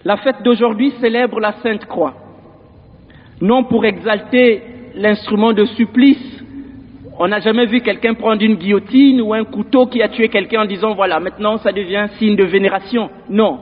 La fête d'aujourd'hui célèbre la Sainte Croix, non pour exalter l'instrument de supplice. On n'a jamais vu quelqu'un prendre une guillotine ou un couteau qui a tué quelqu'un en disant voilà, maintenant ça devient signe de vénération. Non.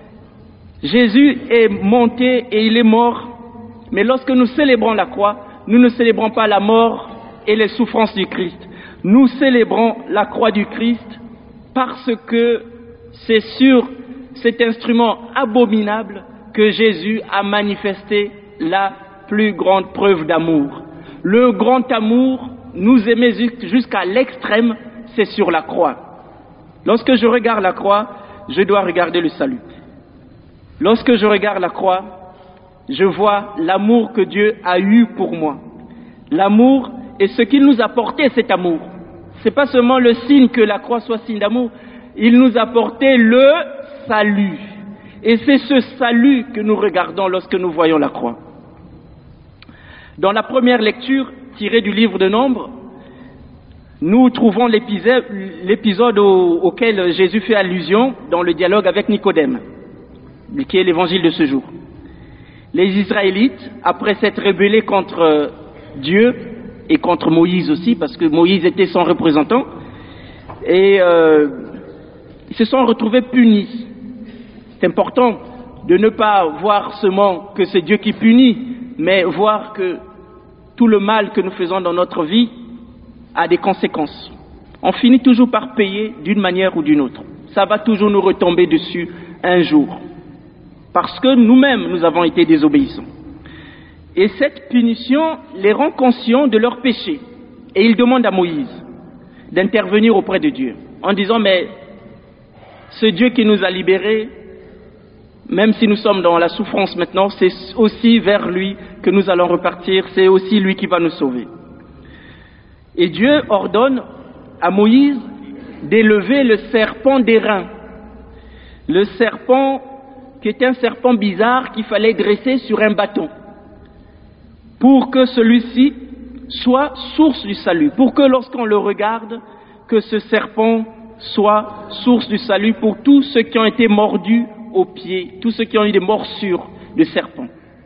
Jésus est monté et il est mort, mais lorsque nous célébrons la croix, nous ne célébrons pas la mort et les souffrances du Christ. Nous célébrons la croix du Christ parce que c'est sur cet instrument abominable que Jésus a manifesté la plus grande preuve d'amour. Le grand amour, nous aimer jusqu'à l'extrême, c'est sur la croix. Lorsque je regarde la croix, je dois regarder le salut. Lorsque je regarde la croix, je vois l'amour que Dieu a eu pour moi. L'amour et ce qu'il nous a porté, cet amour. C'est pas seulement le signe que la croix soit signe d'amour, il nous a porté le salut. Et c'est ce salut que nous regardons lorsque nous voyons la croix. Dans la première lecture, tirée du livre de Nombres, nous trouvons l'épisode auquel Jésus fait allusion dans le dialogue avec Nicodème, qui est l'évangile de ce jour. Les Israélites, après s'être rebellés contre Dieu et contre Moïse aussi, parce que Moïse était son représentant, et ils se sont retrouvés punis. C'est important de ne pas voir seulement que c'est Dieu qui punit, mais voir que tout le mal que nous faisons dans notre vie a des conséquences. On finit toujours par payer d'une manière ou d'une autre. Ça va toujours nous retomber dessus un jour. Parce que nous-mêmes, nous avons été désobéissants. Et cette punition les rend conscients de leur péché. Et ils demandent à Moïse d'intervenir auprès de Dieu, en disant, mais ce Dieu qui nous a libérés, même si nous sommes dans la souffrance maintenant, c'est aussi vers lui que nous allons repartir, c'est aussi lui qui va nous sauver. Et Dieu ordonne à Moïse d'élever le serpent d'airain. Le serpent qui est un serpent bizarre qu'il fallait dresser sur un bâton, pour que celui-ci soit source du salut, pour que lorsqu'on le regarde, que ce serpent soit source du salut pour tous ceux qui ont été mordus aux pieds, tous ceux qui ont eu des morsures de serpent.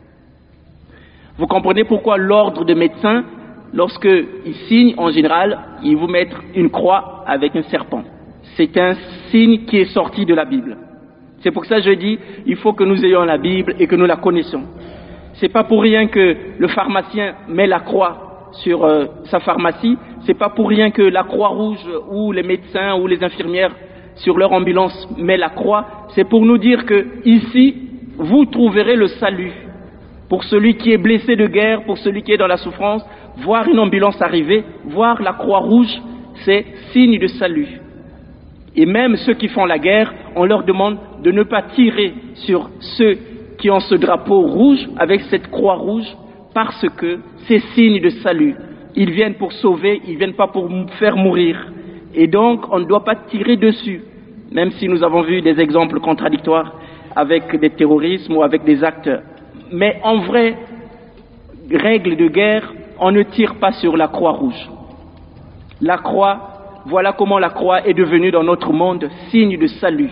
Vous comprenez pourquoi l'ordre de médecins, lorsqu'ils signent, en général, ils vous mettent une croix avec un serpent. C'est un signe qui est sorti de la Bible. C'est pour ça que je dis, il faut que nous ayons la Bible et que nous la connaissons. C'est pas pour rien que le pharmacien met la croix sur sa pharmacie. C'est pas pour rien que la Croix-Rouge ou les médecins ou les infirmières sur leur ambulance met la croix. C'est pour nous dire que ici, vous trouverez le salut. Pour celui qui est blessé de guerre, pour celui qui est dans la souffrance, voir une ambulance arriver, voir la Croix-Rouge, c'est signe de salut. Et même ceux qui font la guerre, on leur demande de ne pas tirer sur ceux qui ont ce drapeau rouge avec cette croix rouge, parce que c'est signe de salut. Ils viennent pour sauver, ils viennent pas pour faire mourir. Et donc, on ne doit pas tirer dessus, même si nous avons vu des exemples contradictoires avec des terrorismes ou avec des actes. Mais en vraie règle de guerre, on ne tire pas sur la croix rouge. La croix, voilà comment la croix est devenue dans notre monde signe de salut.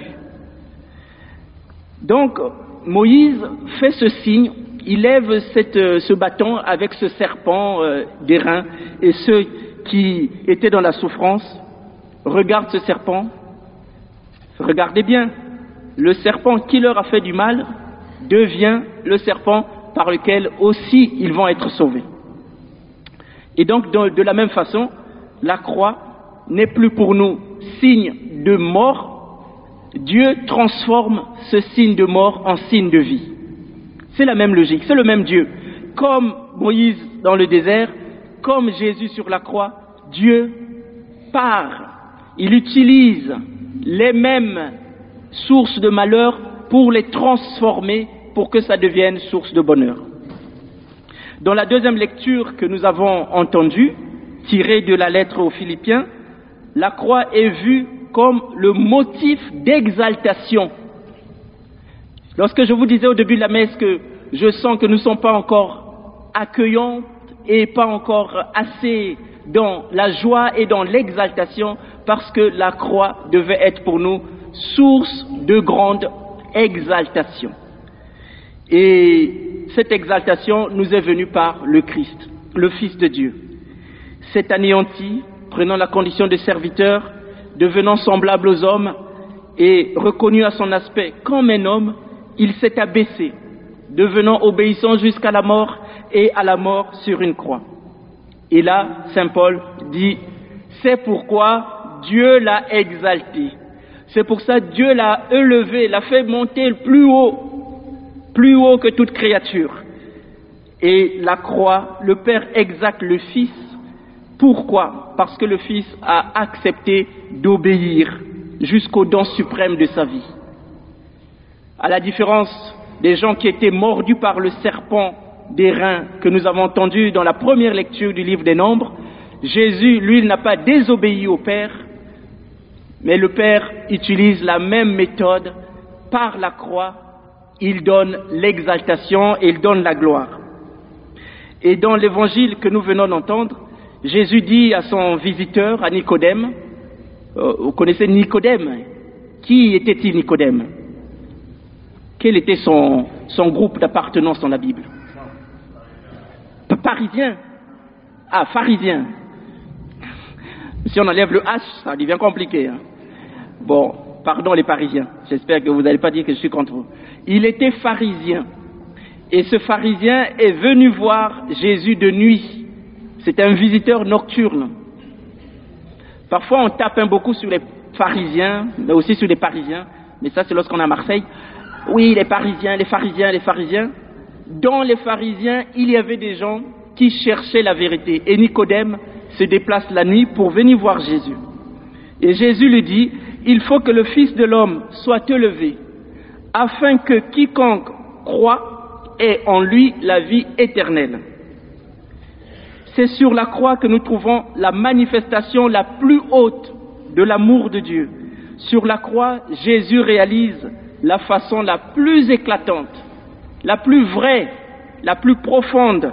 Donc, Moïse fait ce signe, il lève ce bâton avec ce serpent d'airain, et ceux qui étaient dans la souffrance regardent ce serpent. Regardez bien, le serpent qui leur a fait du mal devient le serpent par lequel aussi ils vont être sauvés. Et donc, de la même façon, la croix n'est plus pour nous signe de mort. Dieu transforme ce signe de mort en signe de vie. C'est la même logique, c'est le même Dieu. Comme Moïse dans le désert, comme Jésus sur la croix, Dieu part. Il utilise les mêmes sources de malheur pour les transformer, pour que ça devienne source de bonheur. Dans la deuxième lecture que nous avons entendue, tirée de la lettre aux Philippiens, la croix est vue comme le motif d'exaltation. Lorsque je vous disais au début de la messe que je sens que nous ne sommes pas encore accueillants et pas encore assez dans la joie et dans l'exaltation, parce que la croix devait être pour nous source de grande exaltation. Et cette exaltation nous est venue par le Christ, le Fils de Dieu. Cet anéanti, prenant la condition de serviteur, devenant semblable aux hommes et reconnu à son aspect comme un homme, il s'est abaissé, devenant obéissant jusqu'à la mort et à la mort sur une croix. Et là, saint Paul dit, c'est pourquoi Dieu l'a exalté. C'est pour ça que Dieu l'a élevé, l'a fait monter plus haut que toute créature. Et la croix, le Père exalte le Fils. Pourquoi? Parce que le Fils a accepté d'obéir jusqu'au don suprême de sa vie. À la différence des gens qui étaient mordus par le serpent d'airain que nous avons entendu dans la première lecture du livre des Nombres, Jésus, lui, n'a pas désobéi au Père, mais le Père utilise la même méthode. Par la croix, il donne l'exaltation et il donne la gloire. Et dans l'évangile que nous venons d'entendre, Jésus dit à son visiteur, à Nicodème, vous connaissez Nicodème? Qui était-il Nicodème? Quel était son groupe d'appartenance dans la Bible? Parisien. Ah, pharisien. Si on enlève le H, ça devient compliqué. Hein. Bon, pardon les Parisiens. J'espère que vous n'allez pas dire que je suis contre vous. Il était pharisien. Et ce pharisien est venu voir Jésus de nuit. C'est un visiteur nocturne. Parfois, on tape beaucoup sur les pharisiens, mais aussi sur les Parisiens. Mais ça, c'est lorsqu'on est à Marseille. Oui, les Parisiens, les pharisiens, les pharisiens. Dans les pharisiens, il y avait des gens qui cherchaient la vérité. Et Nicodème se déplace la nuit pour venir voir Jésus. Et Jésus lui dit, il faut que le Fils de l'homme soit élevé, afin que quiconque croit ait en lui la vie éternelle. C'est sur la croix que nous trouvons la manifestation la plus haute de l'amour de Dieu. Sur la croix, Jésus réalise la façon la plus éclatante, la plus vraie, la plus profonde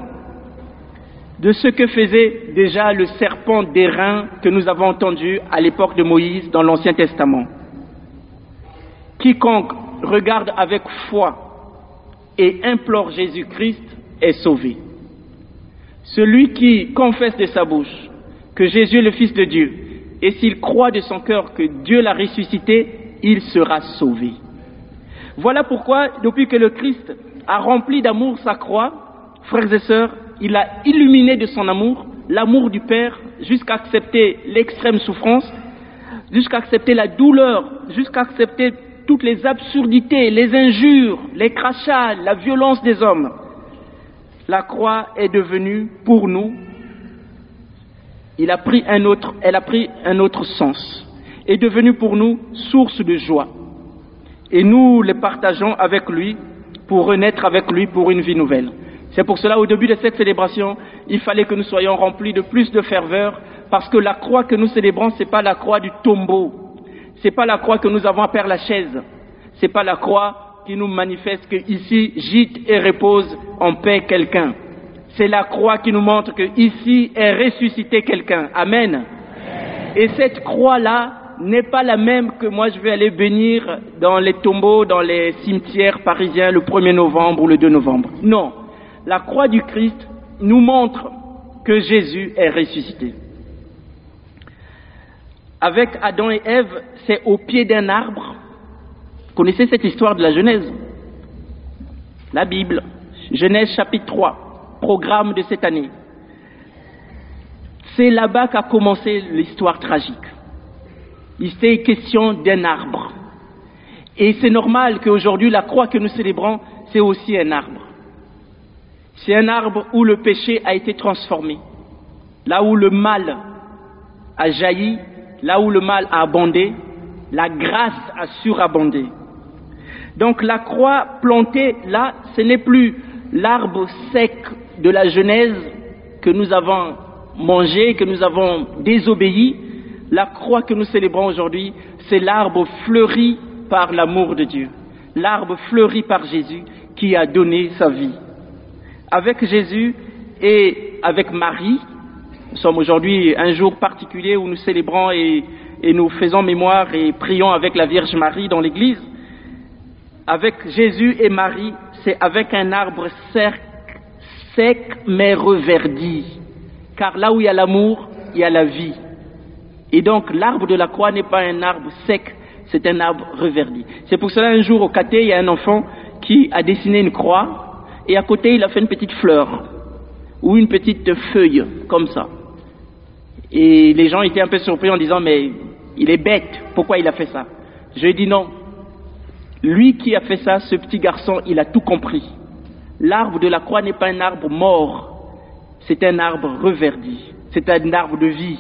de ce que faisait déjà le serpent d'airain que nous avons entendu à l'époque de Moïse dans l'Ancien Testament. Quiconque regarde avec foi et implore Jésus-Christ est sauvé. Celui qui confesse de sa bouche que Jésus est le Fils de Dieu et s'il croit de son cœur que Dieu l'a ressuscité, il sera sauvé. Voilà pourquoi, depuis que le Christ a rempli d'amour sa croix, frères et sœurs, il a illuminé de son amour, l'amour du Père, jusqu'à accepter l'extrême souffrance, jusqu'à accepter la douleur, jusqu'à accepter toutes les absurdités, les injures, les crachats, la violence des hommes. La croix est devenue pour nous, elle a pris un autre sens, est devenue pour nous source de joie. Et nous les partageons avec lui pour renaître avec lui pour une vie nouvelle. C'est pour cela, au début de cette célébration, il fallait que nous soyons remplis de plus de ferveur, parce que la croix que nous célébrons, c'est pas la croix du tombeau, c'est pas la croix que nous avons à Père Lachaise, c'est pas la croix qui nous manifeste que ici gîte et repose en paix quelqu'un. C'est la croix qui nous montre que ici est ressuscité quelqu'un. Amen. Et cette croix-là n'est pas la même que moi je vais aller bénir dans les tombeaux, dans les cimetières parisiens le 1er novembre ou le 2 novembre. Non. La croix du Christ nous montre que Jésus est ressuscité. Avec Adam et Ève, c'est au pied d'un arbre. Vous connaissez cette histoire de la Genèse? La Bible, Genèse chapitre 3, programme de cette année. C'est là-bas qu'a commencé l'histoire tragique. Il était question d'un arbre. Et c'est normal qu'aujourd'hui, la croix que nous célébrons, c'est aussi un arbre. C'est un arbre où le péché a été transformé. Là où le mal a jailli, là où le mal a abondé, la grâce a surabondé. Donc la croix plantée là, ce n'est plus l'arbre sec de la Genèse que nous avons mangé, que nous avons désobéi. La croix que nous célébrons aujourd'hui, c'est l'arbre fleuri par l'amour de Dieu. L'arbre fleuri par Jésus qui a donné sa vie. Avec Jésus et avec Marie, nous sommes aujourd'hui un jour particulier où nous célébrons et nous faisons mémoire et prions avec la Vierge Marie dans l'église. avec Jésus et Marie, c'est avec un arbre sec mais reverdi. Car là où il y a l'amour, il y a la vie. Et donc l'arbre de la croix n'est pas un arbre sec, c'est un arbre reverdi. C'est pour cela un jour au caté, il y a un enfant qui a dessiné une croix et à côté il a fait une petite fleur ou une petite feuille comme ça. Et les gens étaient un peu surpris en disant mais il est bête, pourquoi il a fait ça? Je lui ai dit non, lui qui a fait ça, ce petit garçon, il a tout compris. L'arbre de la croix n'est pas un arbre mort, c'est un arbre reverdi, c'est un arbre de vie.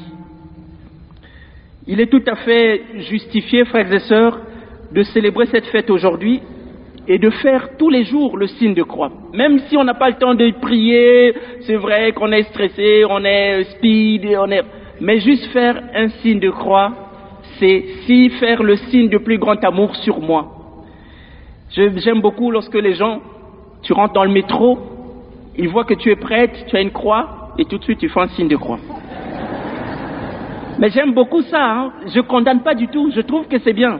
Il est tout à fait justifié, frères et sœurs, de célébrer cette fête aujourd'hui et de faire tous les jours le signe de croix. Même si on n'a pas le temps de prier, c'est vrai qu'on est stressé, on est speed, mais juste faire un signe de croix, c'est si faire le signe de plus grand amour sur moi. J'aime beaucoup lorsque les gens, tu rentres dans le métro, ils voient que tu es prête, tu as une croix, et tout de suite tu fais un signe de croix. Mais j'aime beaucoup ça, hein. Je condamne pas du tout, je trouve que c'est bien.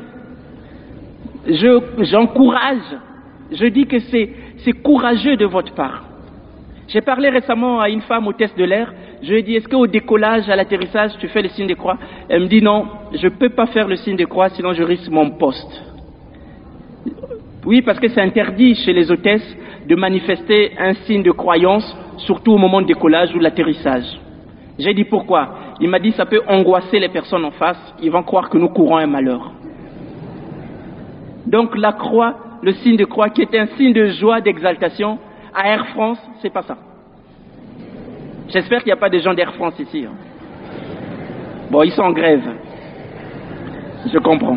J'encourage, je dis que c'est courageux de votre part. J'ai parlé récemment à une femme hôtesse de l'air, je lui ai dit, est-ce qu'au décollage, à l'atterrissage, tu fais le signe de croix? Elle me dit non, je peux pas faire le signe de croix, sinon je risque mon poste. Oui, parce que c'est interdit chez les hôtesses de manifester un signe de croyance, surtout au moment du décollage ou de l'atterrissage. J'ai dit pourquoi? Il m'a dit ça peut angoisser les personnes en face, ils vont croire que nous courons un malheur. Donc la croix, le signe de croix qui est un signe de joie, d'exaltation, à Air France, c'est pas ça. J'espère qu'il n'y a pas de gens d'Air France ici. Hein. Bon, ils sont en grève. Je comprends.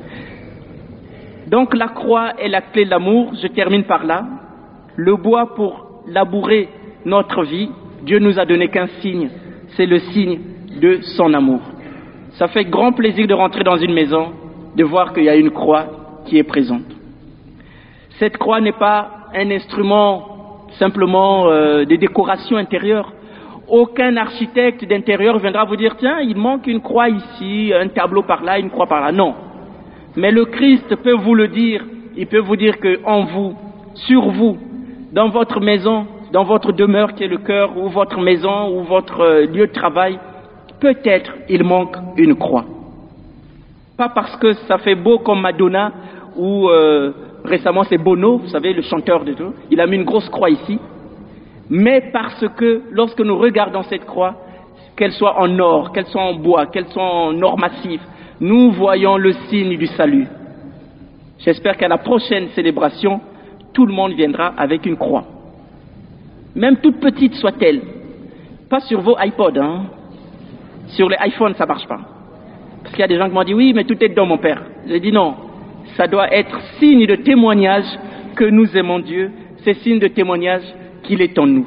Donc la croix est la clé de l'amour, je termine par là. Le bois pour labourer notre vie, Dieu nous a donné qu'un signe, c'est le signe de son amour. Ça fait grand plaisir de rentrer dans une maison, de voir qu'il y a une croix qui est présente. Cette croix n'est pas un instrument simplement de décoration intérieure. Aucun architecte d'intérieur viendra vous dire tiens, il manque une croix ici, un tableau par là, une croix par là. Non. Mais le Christ peut vous le dire, il peut vous dire que en vous, sur vous, dans votre maison, dans votre demeure qui est le cœur, ou votre maison, ou votre lieu de travail, peut-être il manque une croix. Pas parce que ça fait beau comme Madonna, ou récemment c'est Bono, vous savez, le chanteur de tout, il a mis une grosse croix ici, mais parce que lorsque nous regardons cette croix, qu'elle soit en or, qu'elle soit en bois, qu'elle soit en or massif, nous voyons le signe du salut. J'espère qu'à la prochaine célébration, tout le monde viendra avec une croix. Même toute petite soit-elle. Pas sur vos iPods, hein. Sur les iPhones, ça marche pas. Parce qu'il y a des gens qui m'ont dit, oui, mais tout est dedans, mon père. J'ai dit non. Ça doit être signe de témoignage que nous aimons Dieu. C'est signe de témoignage qu'il est en nous.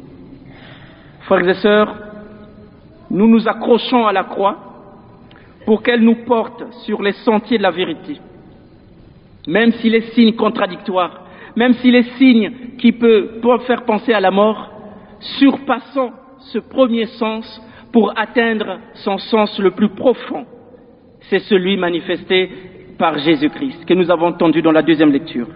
Frères et sœurs, nous nous accrochons à la croix pour qu'elle nous porte sur les sentiers de la vérité. Même si les signes contradictoires, même si les signes qui peuvent faire penser à la mort, surpassons ce premier sens pour atteindre son sens le plus profond. C'est celui manifesté par Jésus-Christ, que nous avons entendu dans la deuxième lecture.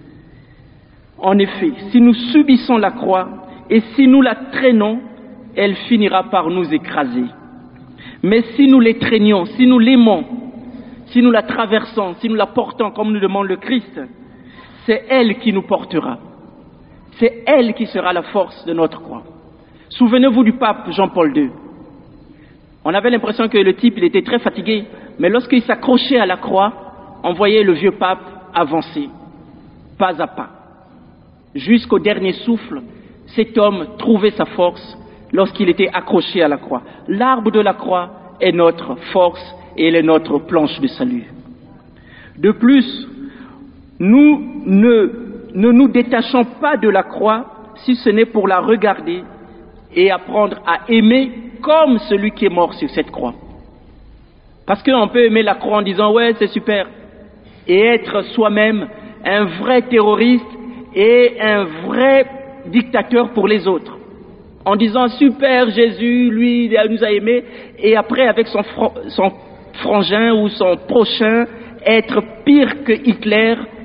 En effet, si nous subissons la croix et si nous la traînons, elle finira par nous écraser. Mais si nous l'étreignons, si nous l'aimons, si nous la traversons, si nous la portons comme nous demande le Christ, c'est elle qui nous portera. C'est elle qui sera la force de notre croix. Souvenez-vous du pape Jean-Paul II. On avait l'impression que le type, il était très fatigué, mais lorsqu'il s'accrochait à la croix, on voyait le vieux pape avancer, pas à pas. Jusqu'au dernier souffle, cet homme trouvait sa force lorsqu'il était accroché à la croix. L'arbre de la croix est notre force et elle est notre planche de salut. De plus, nous ne nous détachons pas de la croix si ce n'est pour la regarder et apprendre à aimer comme celui qui est mort sur cette croix. Parce qu'on peut aimer la croix en disant « ouais, c'est super » et être soi-même un vrai terroriste et un vrai dictateur pour les autres. En disant « super, Jésus, lui, il nous a aimés » et après avec son frangin ou son prochain, être pire que Hitler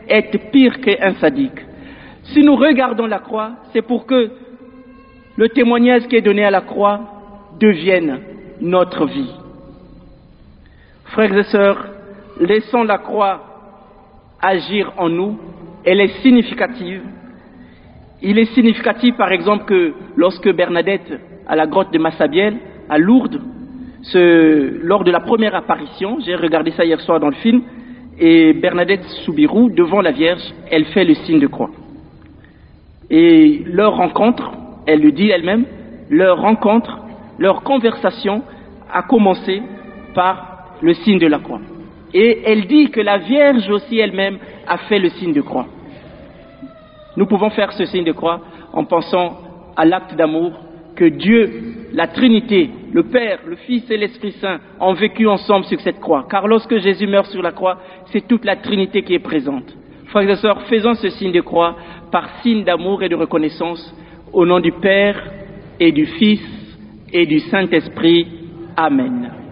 être pire qu'un sadique. Si nous regardons la croix, c'est pour que le témoignage qui est donné à la croix devienne notre vie. Frères et sœurs, laissons la croix agir en nous. Elle est significative. Il est significatif, par exemple, que lorsque Bernadette, à la grotte de Massabielle, à Lourdes, lors de la première apparition, j'ai regardé ça hier soir dans le film, et Bernadette Soubirous, devant la Vierge, elle fait le signe de croix. Et leur rencontre, elle le dit elle-même, leur rencontre, leur conversation a commencé par le signe de la croix. Et elle dit que la Vierge aussi elle-même a fait le signe de croix. Nous pouvons faire ce signe de croix en pensant à l'acte d'amour que Dieu, la Trinité, le Père, le Fils et l'Esprit Saint ont vécu ensemble sur cette croix. Car lorsque Jésus meurt sur la croix, c'est toute la Trinité qui est présente. Frères et sœurs, faisons ce signe de croix par signe d'amour et de reconnaissance au nom du Père et du Fils et du Saint-Esprit. Amen.